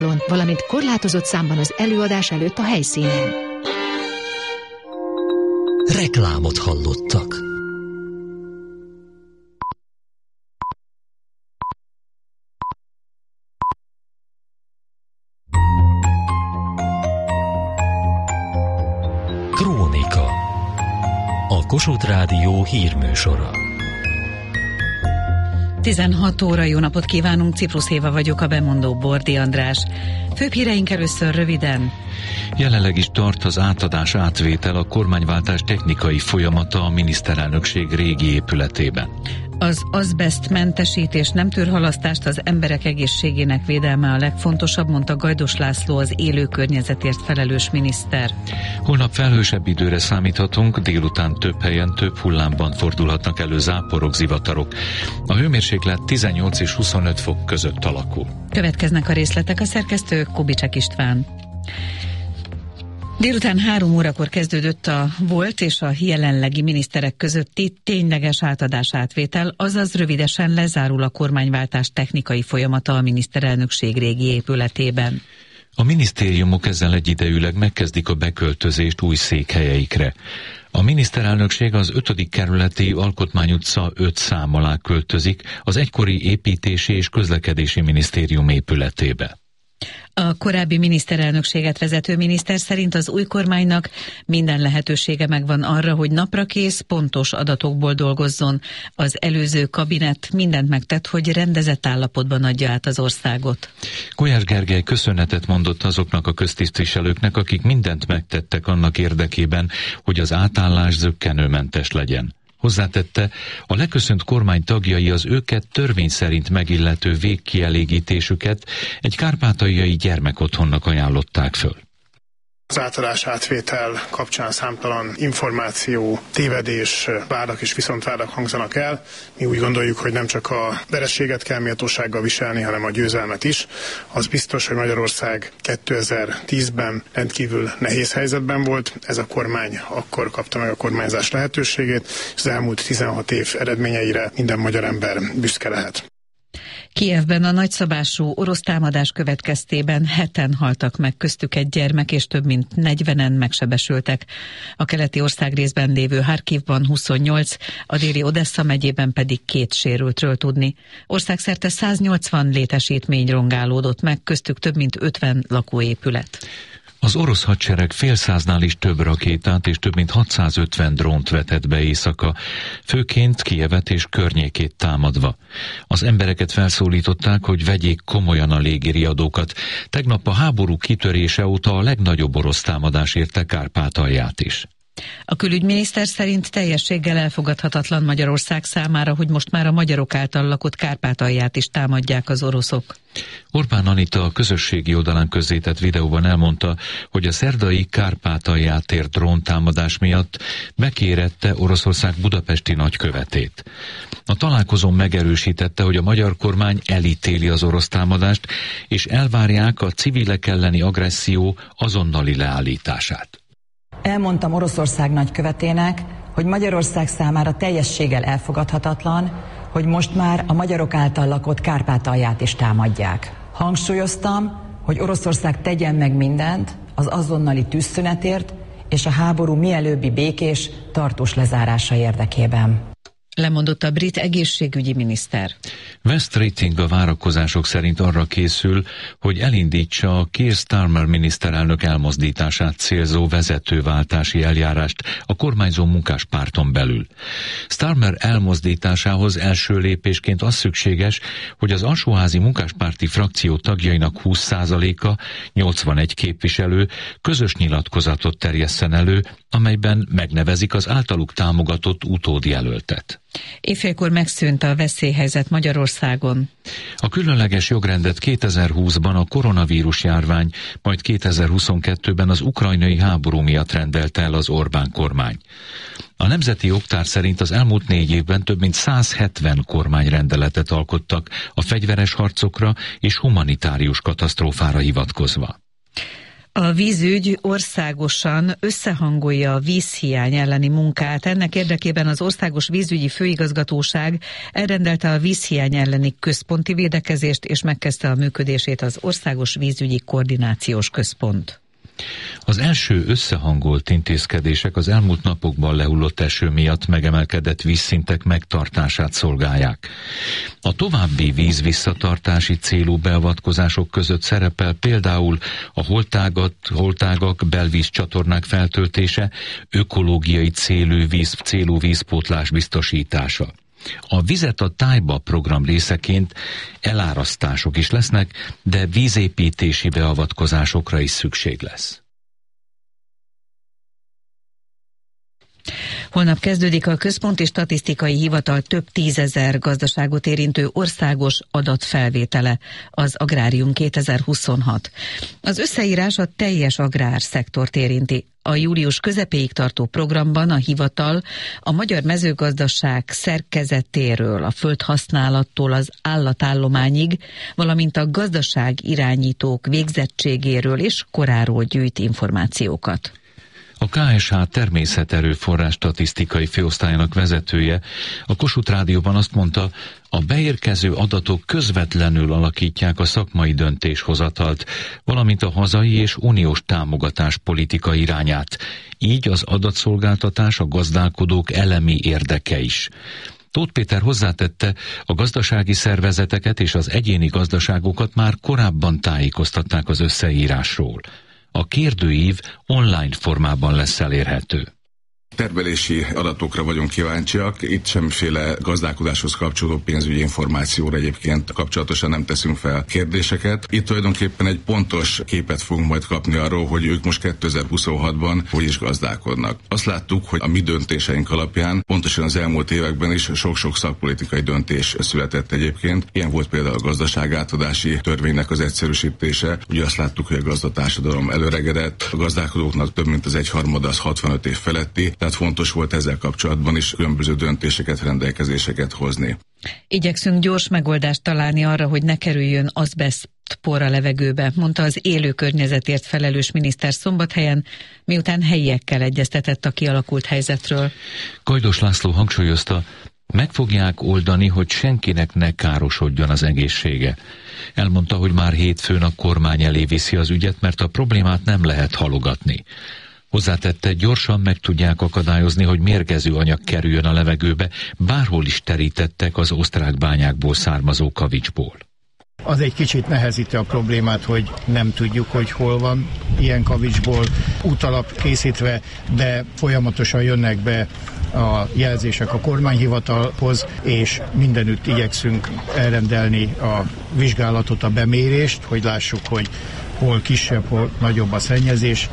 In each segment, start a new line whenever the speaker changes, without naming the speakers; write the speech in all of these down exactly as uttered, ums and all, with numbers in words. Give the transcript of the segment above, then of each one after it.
valamint korlátozott számban az előadás előtt a helyszínen.
Reklámot hallottak. Krónika. A Kossuth Rádió hírműsora.
tizenhat óra, jó napot kívánunk, Ciprus Éva vagyok, a bemondó Bordi András. Főbb híreink először röviden.
Jelenleg is tart az átadás átvétel, a kormányváltás technikai folyamata a miniszterelnökség régi épületében.
Az azbesztmentesítés nem tűr halasztást, az emberek egészségének védelme a legfontosabb, mondta Gajdos László, az élő környezetért felelős miniszter.
Holnap felhősebb időre számíthatunk, délután több helyen több hullámban fordulhatnak elő záporok, zivatarok. A hőmérséklet tizennyolc és huszonöt fok között alakul.
Következnek a részletek, a szerkesztő Kubicsek István. Délután három órakor kezdődött a volt és a jelenlegi miniszterek közötti tényleges átadás átvétel, azaz rövidesen lezárul a kormányváltás technikai folyamata a miniszterelnökség régi épületében.
A minisztériumok ezzel egyidejűleg megkezdik a beköltözést új székhelyeikre. A miniszterelnökség az ötödik kerületi Alkotmány utca öt szám alá költözik, az egykori építési és közlekedési minisztérium épületébe.
A korábbi miniszterelnökséget vezető miniszter szerint az új kormánynak minden lehetősége megvan arra, hogy naprakész, pontos adatokból dolgozzon. Az előző kabinet mindent megtett, hogy rendezett állapotban adja át az országot.
Gulyás Gergely köszönetet mondott azoknak a köztisztviselőknek, akik mindent megtettek annak érdekében, hogy az átállás zökkenőmentes legyen. Hozzátette, a leköszönt kormány tagjai az őket törvény szerint megillető végkielégítésüket egy kárpátaljai gyermekotthonnak ajánlották föl.
Az átadás átvétel kapcsán számtalan információ, tévedés, vádak és viszontvádak hangzanak el. Mi úgy gondoljuk, hogy nem csak a vereséget kell méltósággal viselni, hanem a győzelmet is. Az biztos, hogy Magyarország kétezer-tízben rendkívül nehéz helyzetben volt. Ez a kormány akkor kapta meg a kormányzás lehetőségét, és az elmúlt tizenhat év eredményeire minden magyar ember büszke lehet.
Kijevben a nagyszabású orosz támadás következtében heten haltak meg, köztük egy gyermek, és több mint negyvenen megsebesültek. A keleti országrészben lévő Harkivban huszonnyolc, a déli Odessa megyében pedig két sérültről tudni. Országszerte száznyolcvan létesítmény rongálódott meg, köztük több mint ötven lakóépület.
Az orosz hadsereg fél száznál is több rakétát és több mint hatszázötven drónt vetett be éjszaka, főként Kijevet és környékét támadva. Az embereket felszólították, hogy vegyék komolyan a légiriadókat. Tegnap a háború kitörése óta a legnagyobb orosz támadás érte Kárpátalját is.
A külügyminiszter szerint teljességgel elfogadhatatlan Magyarország számára, hogy most már a magyarok által lakott Kárpátalját is támadják az oroszok.
Orbán Anita a közösségi oldalán közzétett videóban elmondta, hogy a szerdai Kárpátalját ért dróntámadás miatt bekérette Oroszország budapesti nagykövetét. A találkozón megerősítette, hogy a magyar kormány elítéli az orosz támadást, és elvárják a civilek elleni agresszió azonnali leállítását.
Elmondtam Oroszország nagykövetének, hogy Magyarország számára teljességgel elfogadhatatlan, hogy most már a magyarok által lakott Kárpátalját is támadják. Hangsúlyoztam, hogy Oroszország tegyen meg mindent az azonnali tűzszünetért és a háború mielőbbi békés, tartós lezárása érdekében.
Lemondott a brit egészségügyi miniszter.
West Keating a várakozások szerint arra készül, hogy elindítsa a Keir Starmer miniszterelnök elmozdítását célzó vezetőváltási eljárást a kormányzó munkáspárton belül. Starmer elmozdításához első lépésként az szükséges, hogy az alsóházi munkáspárti frakció tagjainak húsz százaléka, nyolcvanegy képviselő közös nyilatkozatot terjesszen elő, amelyben megnevezik az általuk támogatott utódjelöltet.
Éjfélkor megszűnt a veszélyhelyzet Magyarországon.
A különleges jogrendet kétezer-húszban a koronavírus járvány, majd kétezer-huszonkettőben az ukrajnai háború miatt rendelte el az Orbán kormány. A Nemzeti Jogtár szerint az elmúlt négy évben több mint száz hetven kormányrendeletet alkottak a fegyveres harcokra és humanitárius katasztrófára hivatkozva.
A vízügy országosan összehangolja a vízhiány elleni munkát. Ennek érdekében az Országos Vízügyi Főigazgatóság elrendelte a vízhiány elleni központi védekezést, és megkezdte a működését az Országos Vízügyi Koordinációs Központ.
Az első összehangolt intézkedések az elmúlt napokban lehullott eső miatt megemelkedett vízszintek megtartását szolgálják. A további vízvisszatartási célú beavatkozások között szerepel például a holtágat, holtágak, belvízcsatornák feltöltése, ökológiai célú, víz, célú vízpótlás biztosítása. A Vizet a tájba program részeként elárasztások is lesznek, de vízépítési beavatkozásokra is szükség lesz.
Holnap kezdődik a Központi Statisztikai Hivatal több tízezer gazdaságot érintő országos adatfelvétele, az Agrárium kétezer-huszonhat. Az összeírás a teljes agrárszektort érinti. A július közepéig tartó programban a hivatal a magyar mezőgazdaság szerkezetéről, a földhasználattól az állatállományig, valamint a gazdaság irányítók végzettségéről és koráról gyűjt információkat.
A ká es há természeterőforrás statisztikai főosztályának vezetője a Kossuth Rádióban azt mondta, a beérkező adatok közvetlenül alakítják a szakmai döntéshozatalt, valamint a hazai és uniós támogatás politika irányát. Így az adatszolgáltatás a gazdálkodók elemi érdeke is. Tóth Péter hozzátette, a gazdasági szervezeteket és az egyéni gazdaságokat már korábban tájékoztatták az összeírásról. A kérdőív online formában lesz elérhető.
Termelési adatokra vagyunk kíváncsiak, itt semmiféle gazdálkodáshoz kapcsolódó pénzügyi információra egyébként kapcsolatosan nem teszünk fel kérdéseket. Itt tulajdonképpen egy pontos képet fogunk majd kapni arról, hogy ők most kétezer-huszonhatban hogy is gazdálkodnak. Azt láttuk, hogy a mi döntéseink alapján pontosan az elmúlt években is sok-sok szakpolitikai döntés született egyébként. Ilyen volt például a gazdaságátadási törvénynek az egyszerűsítése. Ugye azt láttuk, hogy a gazdatársadalom előregedett, a gazdálkodóknak több mint az egyharmada az hatvanöt év feletti, tehát fontos volt ezzel kapcsolatban is különböző döntéseket, rendelkezéseket hozni.
Igyekszünk gyors megoldást találni arra, hogy ne kerüljön azbesztpor a levegőbe, mondta az élő környezetért felelős miniszter Szombathelyen, miután helyiekkel egyeztetett a kialakult helyzetről.
Kajdos László hangsúlyozta, meg fogják oldani, hogy senkinek ne károsodjon az egészsége. Elmondta, hogy már hétfőn a kormány elé viszi az ügyet, mert a problémát nem lehet halogatni. Hozzátette, gyorsan meg tudják akadályozni, hogy mérgező anyag kerüljön a levegőbe, bárhol is terítettek az osztrák bányákból származó kavicsból.
Az egy kicsit nehezíti a problémát, hogy nem tudjuk, hogy hol van ilyen kavicsból útalap készítve, de folyamatosan jönnek be a jelzések a kormányhivatalhoz, és mindenütt igyekszünk elrendelni a vizsgálatot, a bemérést, hogy lássuk, hogy hol kisebb, hol nagyobb a szennyezés.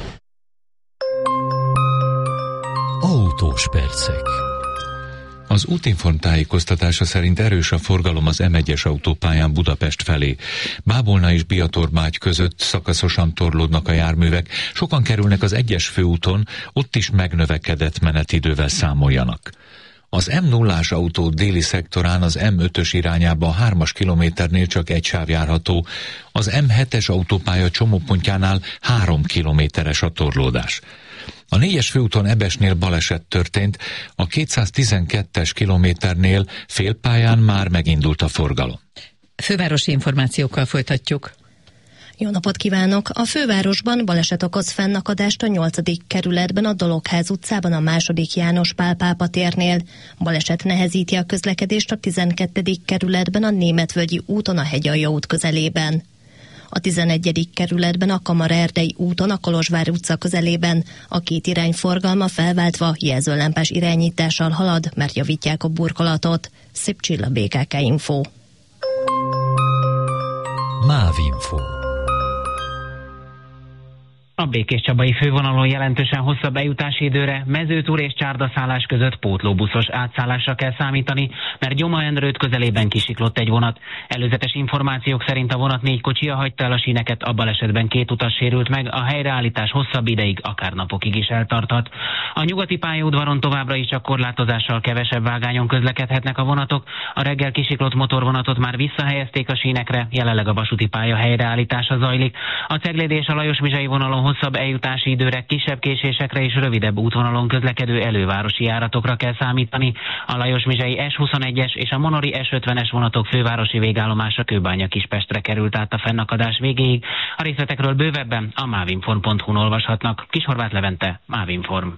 Autós percek.
Az Útinform tájékoztatása szerint erős a forgalom az em egyes autópályán Budapest felé. Bábolna és Biator-Bágy között szakaszosan torlódnak a járművek, sokan kerülnek az egyes főúton, ott is megnövekedett menetidővel számoljanak. Az em nullás autó déli szektorán az em ötös irányába a hármas kilométernél csak egy sáv járható, az em hetes autópálya csomópontjánál három kilométeres a torlódás. A négyes főúton Ebesnél baleset történt, a kétszáztizenkettes kilométernél félpályán már megindult a forgalom.
Fővárosi információkkal folytatjuk.
Jó napot kívánok! A fővárosban baleset okoz fennakadást a nyolcadik kerületben, a Dologház utcában, a második János Pál pápa térnél. Baleset nehezíti a közlekedést a tizenkettedik kerületben, a Németvölgyi úton, a Hegyalja út közelében. A tizenegyedik kerületben, a Kamara-Erdei úton, a Kolozsvár utca közelében a két irány forgalma felváltva jelzőlámpás irányítással halad, mert javítják a burkolatot. Szép Csilla, bé ká ká Info.
Mávinfo.
A Békéscsabai fővonalon jelentősen hosszabb eljutási időre Mezőtúr és Csárdaszállás között pótlóbuszos átszállásra kell számítani, mert Gyoma-Endrőt közelében kisiklott egy vonat. Előzetes információk szerint a vonat négy kocsia hagyta el a síneket, a balesetben két utas sérült meg, a helyreállítás hosszabb ideig, akár napokig is eltarthat. A nyugati pályaudvaron továbbra is csak korlátozással kevesebb vágányon közlekedhetnek a vonatok. A reggel kisiklott motorvonatot már visszahelyezték a sínekre, jelenleg a vasúti pálya helyreállítása zajlik. A Ceglédi és a Lajos-Mizsai vonalon hosszabb eljutási időre, kisebb késésekre és rövidebb útvonalon közlekedő elővárosi járatokra kell számítani. A Lajos-Mizsei es huszonegyes és a Monori es ötvenes vonatok fővárosi végállomása Kőbánya-Kispestre került át a fennakadás végéig. A részletekről bővebben a mávinform pont hu-n olvashatnak. Kishorváth Levente, Mávinform.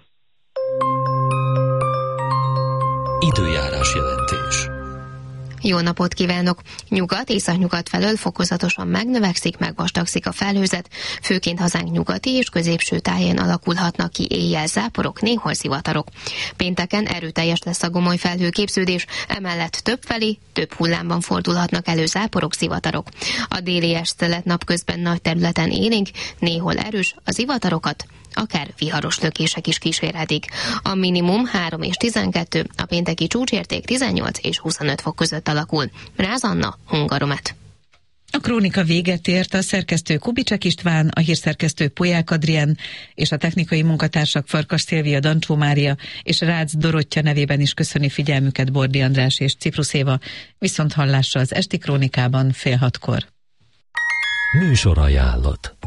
Időjárás jelentés.
Jó napot kívánok! Nyugat, északnyugat felől fokozatosan megnövekszik, megvastagszik a felhőzet, főként hazánk nyugati és középső táján alakulhatnak ki éjjel záporok, néhol zivatarok. Pénteken erőteljes lesz a gomoly felhőképződés, emellett többfelé, több hullámban fordulhatnak elő záporok, zivatarok. A déli estelet napközben nagy területen élénk, néhol erős, a zivatarokat akár viharos lökések is kísérhetik. A minimum három és tizenkettő, a pénteki csúcsérték tizennyolc és huszonöt fok között alakul. Ráz Anna, Hungaromet.
A krónika véget ért, a szerkesztő Kubicsek István, a hírszerkesztő Polyák Adrián és a technikai munkatársak Farkas Szilvia, Dancsó Mária és Rácz Dorottya nevében is köszöni figyelmüket Bordi András és Ciprus Éva. Viszont hallásra az esti krónikában fél hatkor.
Műsor ajánlott.